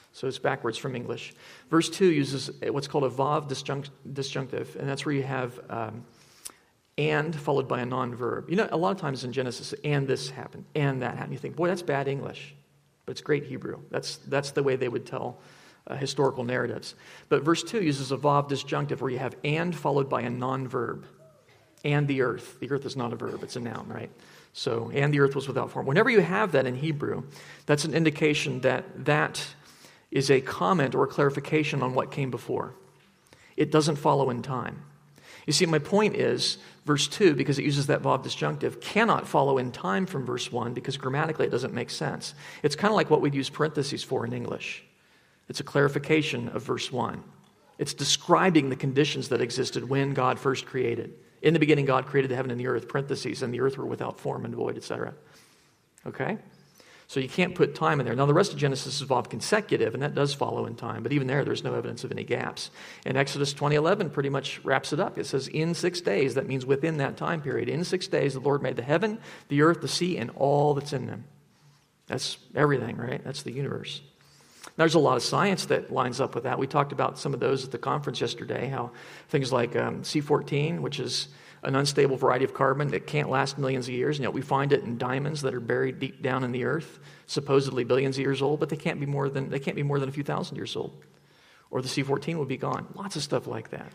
Speaker 1: So it's backwards from English. Verse two uses what's called a vav disjunct, disjunctive, and that's where you have um, and followed by a non-verb. You know, a lot of times in Genesis, and this happened, and that happened. You think, boy, that's bad English. But it's great Hebrew. That's, that's the way they would tell uh, historical narratives. But verse two uses a vav disjunctive where you have and followed by a non-verb. And the earth. The earth is not a verb, it's a noun, right? So, and the earth was without form. Whenever you have that in Hebrew, that's an indication that that is a comment or a clarification on what came before. It doesn't follow in time. You see, my point is, verse two, because it uses that vav disjunctive, cannot follow in time from verse one because grammatically it doesn't make sense. It's kind of like what we'd use parentheses for in English. It's a clarification of verse one. It's describing the conditions that existed when God first created. In the beginning, God created the heaven and the earth, parentheses, and the earth were without form and void, et cetera. Okay? So you can't put time in there. Now, the rest of Genesis is vav consecutive, and that does follow in time. But even there, there's no evidence of any gaps. And Exodus twenty eleven pretty much wraps it up. It says, in six days, that means within that time period, in six days, the Lord made the heaven, the earth, the sea, and all that's in them. That's everything, right? That's the universe. There's a lot of science that lines up with that. We talked about some of those at the conference yesterday, how things like um, C fourteen, which is an unstable variety of carbon that can't last millions of years, and yet we find it in diamonds that are buried deep down in the earth, supposedly billions of years old, but they can't be more than they can't be more than a few thousand years old. Or the C fourteen would be gone. Lots of stuff like that.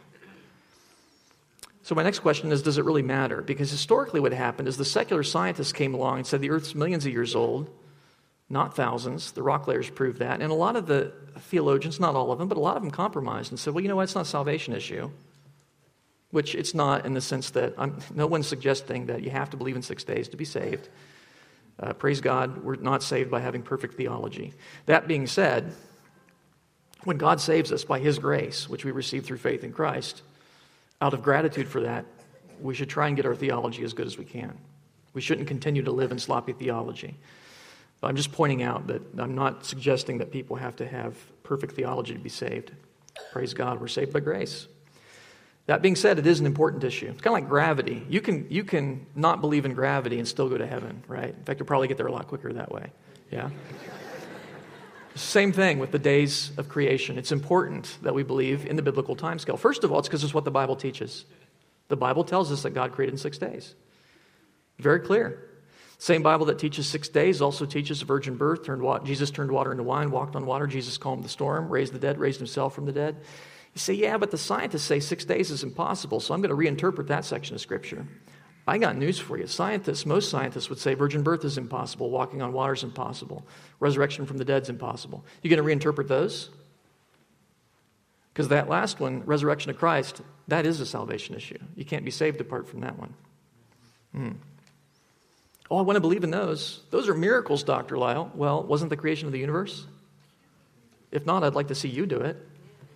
Speaker 1: So my next question is, does it really matter? Because historically what happened is the secular scientists came along and said the earth's millions of years old, not thousands. The rock layers prove that. And a lot of the theologians, not all of them, but a lot of them compromised and said, well, you know what, it's not a salvation issue. Which it's not in the sense that I'm, no one's suggesting that you have to believe in six days to be saved. Uh, praise God, we're not saved by having perfect theology. That being said, when God saves us by His grace, which we receive through faith in Christ, out of gratitude for that, we should try and get our theology as good as we can. We shouldn't continue to live in sloppy theology. I'm just pointing out that I'm not suggesting that people have to have perfect theology to be saved. Praise God, we're saved by grace. That being said, it is an important issue. It's kind of like gravity. You can you can not believe in gravity and still go to heaven, right? In fact, you'll probably get there a lot quicker that way. Yeah? Same thing with the days of creation. It's important that we believe in the biblical timescale. First of all, it's because it's what the Bible teaches. The Bible tells us that God created in six days. Very clear. Same Bible that teaches six days also teaches a virgin birth. Turned water, Jesus turned water into wine, walked on water. Jesus calmed the storm, raised the dead, raised himself from the dead. You say, yeah, but the scientists say six days is impossible, so I'm going to reinterpret that section of Scripture. I got news for you. Scientists, most scientists would say virgin birth is impossible, walking on water is impossible, resurrection from the dead is impossible. You going to reinterpret those? Because that last one, resurrection of Christ, that is a salvation issue. You can't be saved apart from that one. Hmm. Oh, I want to believe in those. Those are miracles, Doctor Lyle. Well, wasn't the creation of the universe? If not, I'd like to see you do it.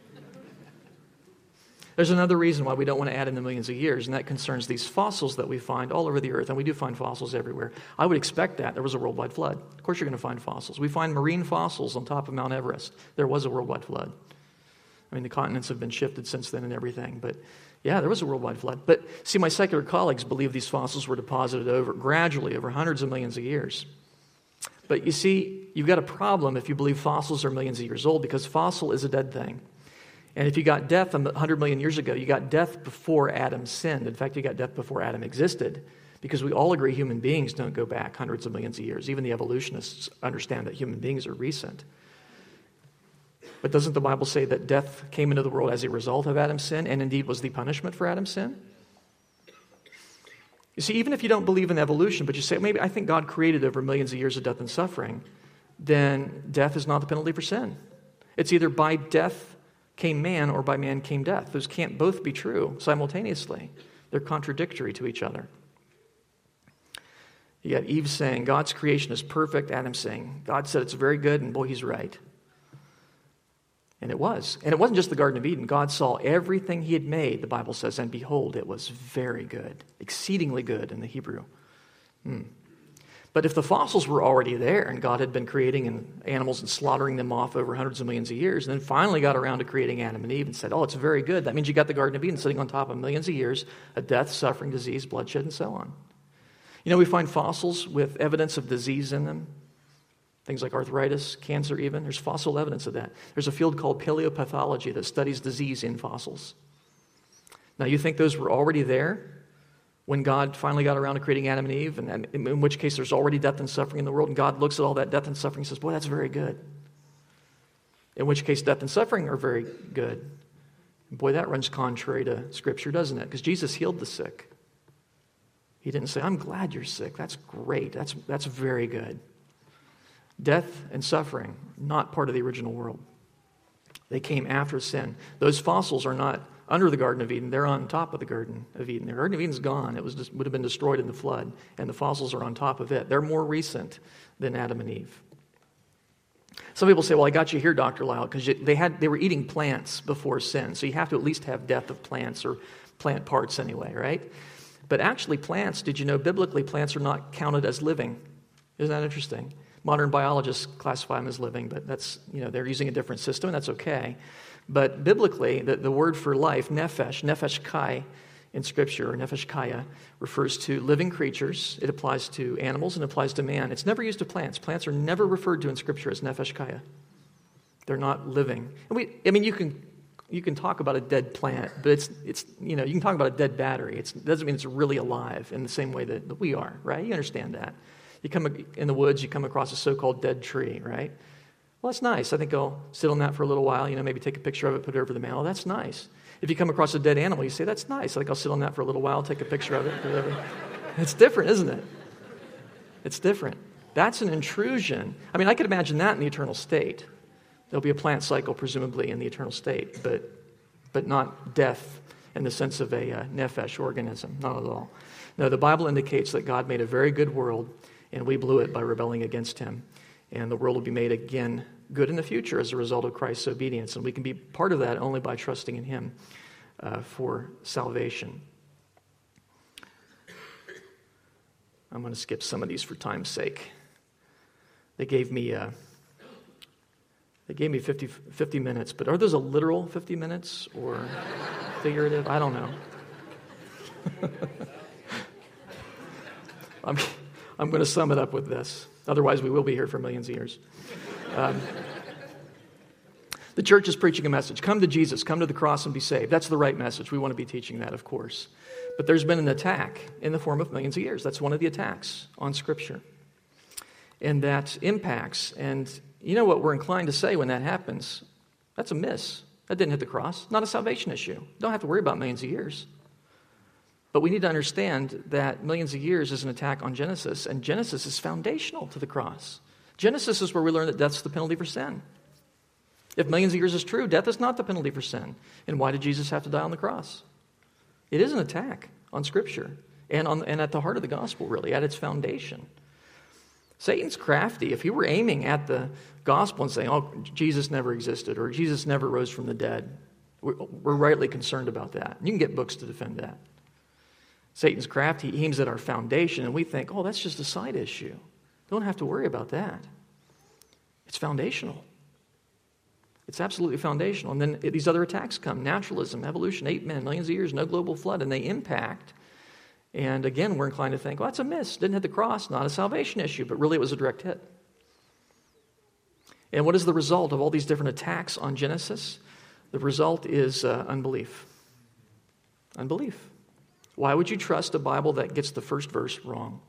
Speaker 1: There's another reason why we don't want to add in the millions of years, and that concerns these fossils that we find all over the earth, and we do find fossils everywhere. I would expect that. There was a worldwide flood. Of course you're going to find fossils. We find marine fossils on top of Mount Everest. There was a worldwide flood. I mean, the continents have been shifted since then and everything, but yeah, there was a worldwide flood. But see, my secular colleagues believe these fossils were deposited over gradually over hundreds of millions of years. But you see, you've got a problem if you believe fossils are millions of years old, because fossil is a dead thing. And if you got death one hundred million years ago, you got death before Adam sinned. In fact, you got death before Adam existed, because we all agree human beings don't go back hundreds of millions of years. Even the evolutionists understand that human beings are recent. But doesn't the Bible say that death came into the world as a result of Adam's sin, and indeed was the punishment for Adam's sin? You see, even if you don't believe in evolution, but you say, maybe I think God created over millions of years of death and suffering, then death is not the penalty for sin. It's either by death came man or by man came death. Those can't both be true simultaneously. They're contradictory to each other. You got Eve saying, God's creation is perfect. Adam saying, God said it's very good, and boy, he's right. And it was. And it wasn't just the Garden of Eden. God saw everything he had made, the Bible says, and behold, it was very good, exceedingly good in the Hebrew. Hmm. But if the fossils were already there, and God had been creating animals and slaughtering them off over hundreds of millions of years, and then finally got around to creating Adam and Eve and said, oh, it's very good, that means you got the Garden of Eden sitting on top of millions of years of death, suffering, disease, bloodshed, and so on. You know, we find fossils with evidence of disease in them. Things like arthritis, cancer even. There's fossil evidence of that. There's a field called paleopathology that studies disease in fossils. Now, you think those were already there when God finally got around to creating Adam and Eve, and, and in which case there's already death and suffering in the world, and God looks at all that death and suffering and says, boy, that's very good. In which case death and suffering are very good. And boy, that runs contrary to Scripture, doesn't it? Because Jesus healed the sick. He didn't say, I'm glad you're sick. That's great. That's, that's very good. Death and suffering, not part of the original world. They came after sin. Those fossils are not under the Garden of Eden. They're on top of the Garden of Eden. The Garden of Eden's gone. It was just, would have been destroyed in the flood, and the fossils are on top of it. They're more recent than Adam and Eve. Some people say, well, I got you here, Doctor Lyle, because they had they were eating plants before sin, so you have to at least have death of plants or plant parts anyway, right? But actually plants, did you know, biblically plants are not counted as living. Isn't that interesting? Modern biologists classify them as living, but that's, you know, they're using a different system, and that's okay. But biblically, the, the word for life, nephesh, nephesh kai in Scripture, or nephesh kaya, refers to living creatures. It applies to animals and applies to man. It's never used to plants. Plants are never referred to in Scripture as nephesh kaya. They're not living. And we, I mean, you can you can talk about a dead plant, but it's it's you know you can talk about a dead battery. It's, it doesn't mean it's really alive in the same way that, that we are, right? You understand that. You come in the woods, you come across a so-called dead tree, right? Well, that's nice. I think I'll sit on that for a little while, you know, maybe take a picture of it, put it over the mail. That's nice. If you come across a dead animal, you say, that's nice. I think I'll sit on that for a little while, take a picture of it, put it over. It's different, isn't it? It's different. That's an intrusion. I mean, I could imagine that in the eternal state. There'll be a plant cycle, presumably, in the eternal state, but but not death in the sense of a uh, nephesh organism, not at all. No, the Bible indicates that God made a very good world, and we blew it by rebelling against him. And the world will be made again good in the future as a result of Christ's obedience. And we can be part of that only by trusting in him uh, for salvation. I'm going to skip some of these for time's sake. They gave me uh, they gave me fifty, fifty minutes, but are those a literal fifty minutes or figurative? I don't know. I'm, I'm going to sum it up with this. Otherwise, we will be here for millions of years. Um, the church is preaching a message. Come to Jesus. Come to the cross and be saved. That's the right message. We want to be teaching that, of course. But there's been an attack in the form of millions of years. That's one of the attacks on Scripture. And that impacts. And you know what we're inclined to say when that happens? That's a miss. That didn't hit the cross. Not a salvation issue. Don't have to worry about millions of years. But we need to understand that millions of years is an attack on Genesis, and Genesis is foundational to the cross. Genesis is where we learn that death's the penalty for sin. If millions of years is true, death is not the penalty for sin. And why did Jesus have to die on the cross? It is an attack on Scripture and, on, and at the heart of the gospel, really, at its foundation. Satan's crafty. If he were aiming at the gospel and saying, oh, Jesus never existed, or Jesus never rose from the dead, we're, we're rightly concerned about that. You can get books to defend that. Satan's craft, he aims at our foundation, and we think, oh, that's just a side issue. Don't have to worry about that. It's foundational. It's absolutely foundational. And then these other attacks come. Naturalism, evolution, eight men, millions of years, no global flood, and they impact. And again, we're inclined to think, well, that's a miss. Didn't hit the cross, not a salvation issue, but really it was a direct hit. And what is the result of all these different attacks on Genesis? The result is uh, unbelief. Unbelief. Why would you trust a Bible that gets the first verse wrong?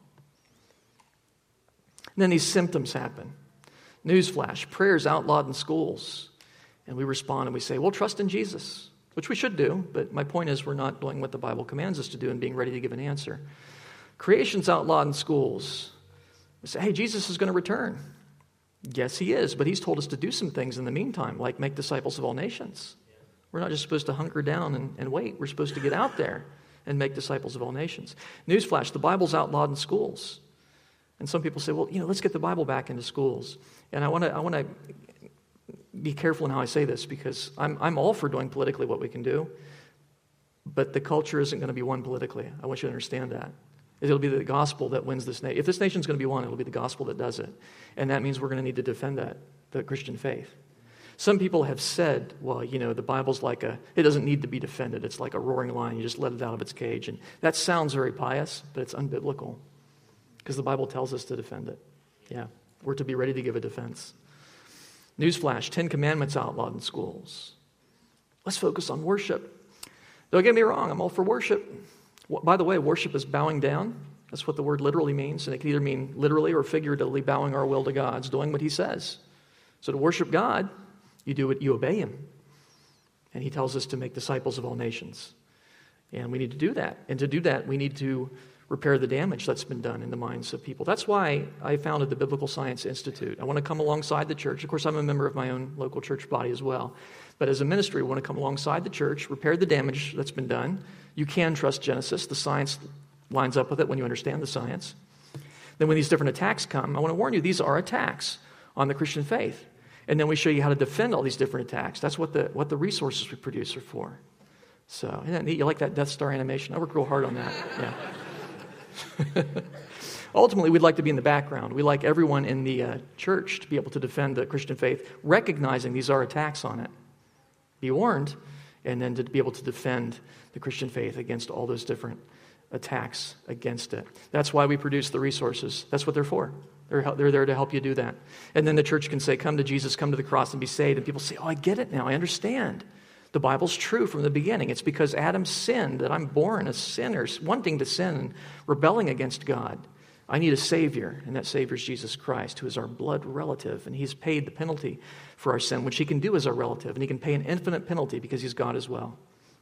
Speaker 1: And then these symptoms happen. Newsflash, prayers outlawed in schools. And we respond and we say, well, trust in Jesus, which we should do. But my point is we're not doing what the Bible commands us to do and being ready to give an answer. Creation's outlawed in schools. We say, hey, Jesus is going to return. Yes, he is, but he's told us to do some things in the meantime, like make disciples of all nations. We're not just supposed to hunker down and, and wait. We're supposed to get out there and make disciples of all nations. Newsflash, the Bible's outlawed in schools. And some people say, well, you know, let's get the Bible back into schools. And I want to I want to be careful in how I say this, because I'm I'm all for doing politically what we can do, but the culture isn't going to be won politically. I want you to understand that. It'll be the gospel that wins this nation. If this nation's going to be won, it'll be the gospel that does it. And that means we're going to need to defend that, the Christian faith. Some people have said, well, you know, the Bible's like a, it doesn't need to be defended. It's like a roaring lion. You just let it out of its cage. And that sounds very pious, but it's unbiblical because the Bible tells us to defend it. Yeah. We're to be ready to give a defense. Newsflash, Ten Commandments outlawed in schools. Let's focus on worship. Don't get me wrong, I'm all for worship. By the way, worship is bowing down. That's what the word literally means. And it can either mean literally or figuratively bowing our will to God. It's doing what he says. So to worship God, you do it, you obey him. And he tells us to make disciples of all nations. And we need to do that. And to do that, we need to repair the damage that's been done in the minds of people. That's why I founded the Biblical Science Institute. I want to come alongside the church. Of course, I'm a member of my own local church body as well. But as a ministry, we want to come alongside the church, repair the damage that's been done. You can trust Genesis. The science lines up with it when you understand the science. Then when these different attacks come, I want to warn you, these are attacks on the Christian faith. And then we show you how to defend all these different attacks. That's what the what the resources we produce are for. So, isn't that neat? You like that Death Star animation? I worked real hard on that. Yeah. Ultimately, we'd like to be in the background. We like everyone in the uh, church to be able to defend the Christian faith, recognizing these are attacks on it. Be warned, and then to be able to defend the Christian faith against all those different attacks against it. That's why we produce the resources. That's what they're for. They're, they're there to help you do that. And then the church can say, come to Jesus, come to the cross and be saved. And people say, oh, I get it now. I understand. The Bible's true from the beginning. It's because Adam sinned that I'm born a sinner, wanting to sin and rebelling against God. I need a Savior, and that Savior is Jesus Christ, who is our blood relative, and he's paid the penalty for our sin, which he can do as our relative, and he can pay an infinite penalty because he's God as well.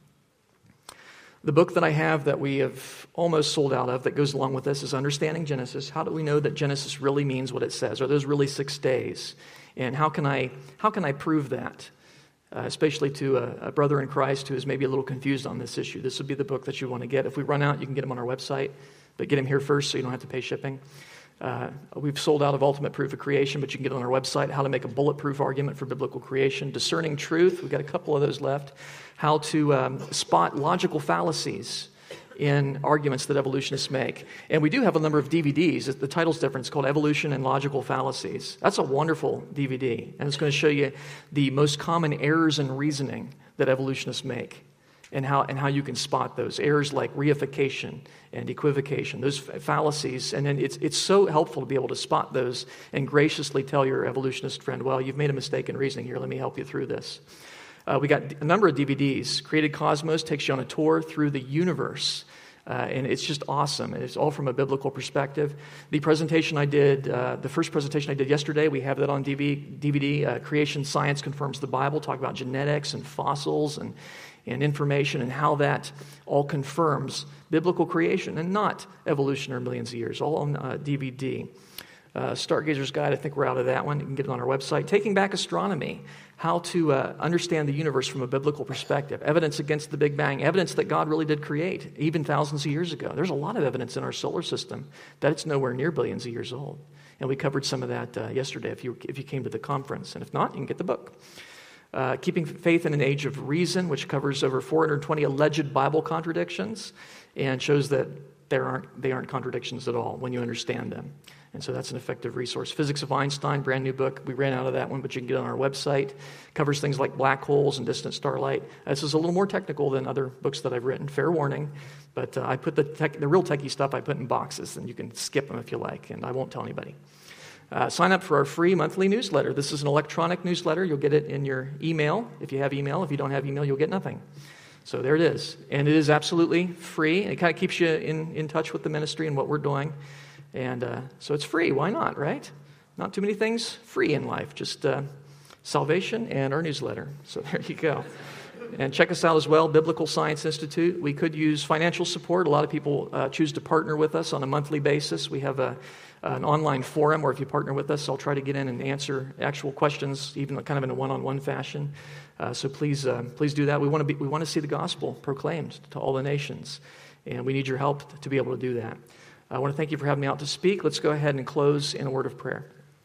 Speaker 1: The book that I have that we have almost sold out of that goes along with this is Understanding Genesis. How do we know that Genesis really means what it says? Are those really six days? And how can I how can I prove that? Uh, especially to a, a brother in Christ who is maybe a little confused on this issue. This would be the book that you want to get. If we run out, you can get them on our website, but get them here first so you don't have to pay shipping. Uh, we've sold out of Ultimate Proof of Creation, but you can get it on our website, How to Make a Bulletproof Argument for Biblical Creation, Discerning Truth, we've got a couple of those left, How to um, Spot Logical Fallacies in Arguments that Evolutionists Make. And we do have a number of D V Ds. The title's different. It's called Evolution and Logical Fallacies. That's a wonderful D V D, and it's going to show you the most common errors in reasoning that evolutionists make. And how and how you can spot those errors like reification and equivocation, those fallacies. And then it's it's so helpful to be able to spot those and graciously tell your evolutionist friend, well, you've made a mistake in reasoning here. Let me help you through this. Uh, we got a number of D V Ds. Created Cosmos takes you on a tour through the universe. Uh, and it's just awesome. And it's all from a biblical perspective. The presentation I did, uh, the first presentation I did yesterday, we have that on D V D. Uh, Creation Science Confirms the Bible. Talk about genetics and fossils and and information and how that all confirms biblical creation and not evolution or millions of years, all on uh, D V D. Uh, Stargazer's Guide, I think we're out of that one. You can get it on our website. Taking Back Astronomy, how to uh, understand the universe from a biblical perspective. Evidence against the Big Bang, evidence that God really did create, even thousands of years ago. There's a lot of evidence in our solar system that it's nowhere near billions of years old. And we covered some of that uh, yesterday if you, if you came to the conference. And if not, you can get the book. Uh, Keeping Faith in an Age of Reason, which covers over four hundred twenty alleged Bible contradictions and shows that there aren't they aren't contradictions at all when you understand them. And so that's an effective resource. Physics of Einstein, brand new book. We ran out of that one, but you can get it on our website. Covers things like black holes and distant starlight. This is a little more technical than other books that I've written. Fair warning. But uh, I put the tech, the real techie stuff I put in boxes, and you can skip them if you like, and I won't tell anybody. Uh, sign up for our free monthly newsletter. This is an electronic newsletter. You'll get it in your email. If you have email, if you don't have email, you'll get nothing. So there it is. And it is absolutely free. It kind of keeps you in, in touch with the ministry and what we're doing. And uh, so it's free. Why not, right? Not too many things free in life. Just uh, salvation and our newsletter. So there you go. And check us out as well, Biblical Science Institute. We could use financial support. A lot of people uh, choose to partner with us on a monthly basis. We have a an online forum where if you partner with us, I'll try to get in and answer actual questions, even kind of in a one-on-one fashion. Uh, so please, uh, please do that. We want to be, we want to see the gospel proclaimed to all the nations, and we need your help to be able to do that. I want to thank you for having me out to speak. Let's go ahead and close in a word of prayer.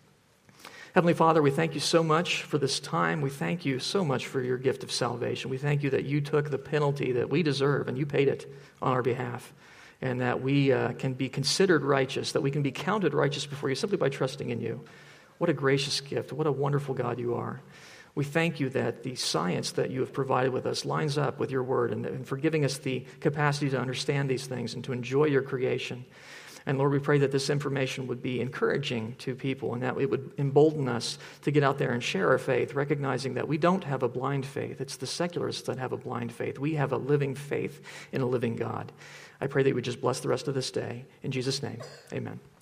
Speaker 1: Heavenly Father, we thank you so much for this time. We thank you so much for your gift of salvation. We thank you that you took the penalty that we deserve and you paid it on our behalf, and that we uh, can be considered righteous, that we can be counted righteous before you simply by trusting in you. What a gracious gift. What a wonderful God you are. We thank you that the science that you have provided with us lines up with your word, and, and for giving us the capacity to understand these things and to enjoy your creation. And Lord, we pray that this information would be encouraging to people and that it would embolden us to get out there and share our faith, recognizing that we don't have a blind faith. It's the secularists that have a blind faith. We have a living faith in a living God. I pray that you would just bless the rest of this day. In Jesus' name, amen.